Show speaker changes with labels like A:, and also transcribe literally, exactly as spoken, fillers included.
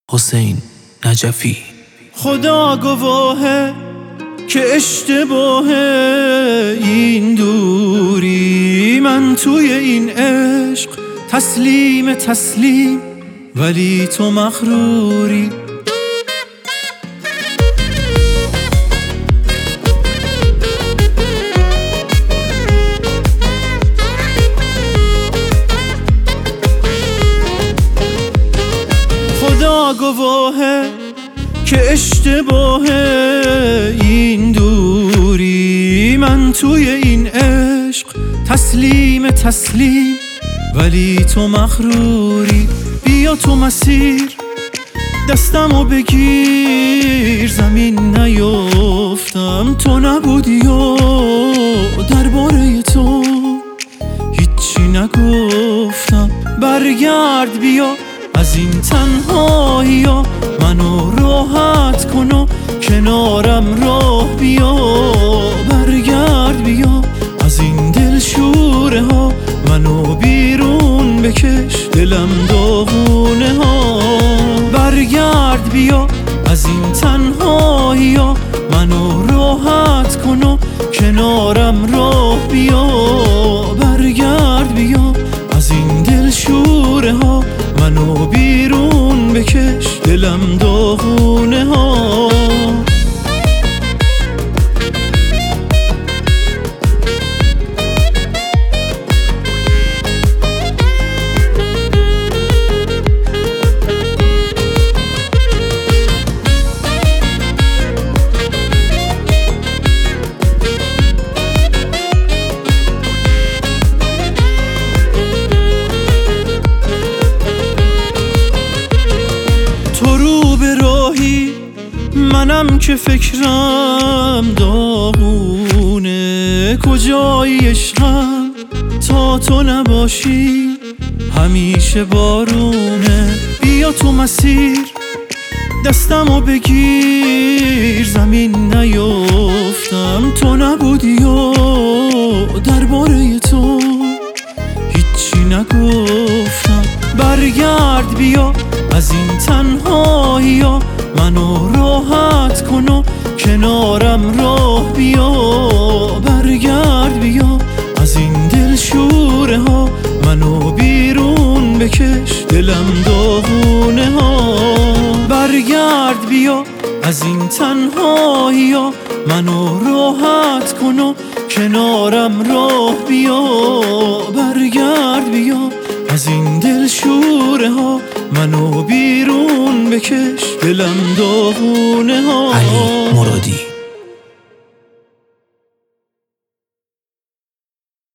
A: حسین نجفی.
B: خدا گواهه که اشتباهه این دوری، من توی این عشق تسلیم تسلیم ولی تو مغروری. خدا گواهه که اشتباهه این دوری، من توی این عشق تسلیم تسلیم ولی تو مغروری. بیا تو مسیر دستمو بگیر، زمین نیفتم تو نبودی و درباره تو هیچی نگفتم. برگرد بیا از این تنهایی ها، منو راحت کن و کنارم راه بیا. برگرد بیا از این دل شوره ها، منو بیرون بکش دلم داغونه ها. برگرد بیا از این تنهایی ها، منو راحت کن و کنارم راه بیا. برگرد بیا از این دل شوره ها، منو بیرون بکش دلم داغونه ها. منم که فکرم داغونه، کجایی عشقم تا تو نباشی همیشه بارونه. بیا تو مسیر دستمو بگیر، زمین نیفتم تو نبودی و درباره تو هیچی نگفتم. برگرد بیا از این تنهایی ها، منو راحت کن و کنارم راه بیا. برگرد بیا از این دل شوره ها، منو بیرون بکش دلم داغونه ها. برگرد بیا از این تنهایی ها، منو راحت کن و کنارم راه بیا. برگرد بیا از این دل شوره ها، منو بیرون بکش دلم داغونه ها.
A: علی مرادی.